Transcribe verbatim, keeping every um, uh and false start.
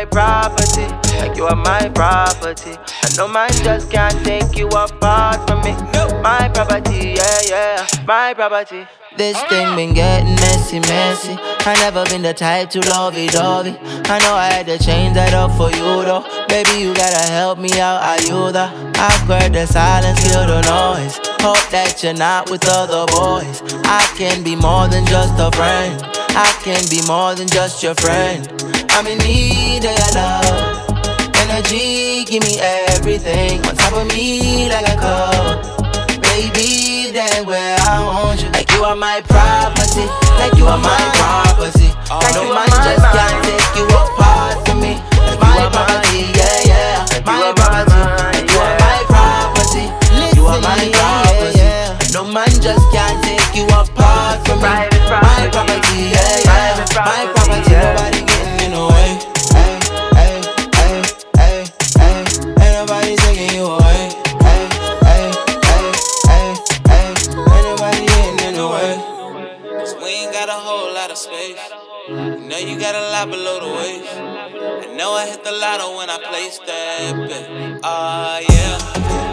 my property, like you are my property. And no man just can't take you apart from me. My property, yeah, yeah, my property. This thing been getting messy, messy. I never been the type to lovey-dovey. I know I had to change that up for you though. Baby, you gotta help me out, are you the awkward, the silence, kill the noise. Hope that you're not with other boys. I can be more than just a friend. I can be more than just your friend. I'm in need of your love. Energy, give me everything. On top of me like a cup. Baby, that's where I want you. Like you are my property. Like you are my property. Like no man just can't take you apart from me. Like you are property, yeah, yeah. My property. Like you are my property. You are my property. No man just can't take you apart from me. My property, yeah, yeah. My property, nobody getting in the way. Hey, hey, hey, hey, hey. Ain't nobody taking you away. Hey, hey, hey, hey, hey. Ain't nobody getting in the way. Cause we ain't got a whole lot of space. You know you got a lot below the waist. I know I hit the lotto when I placed that bet. Ah, uh, yeah.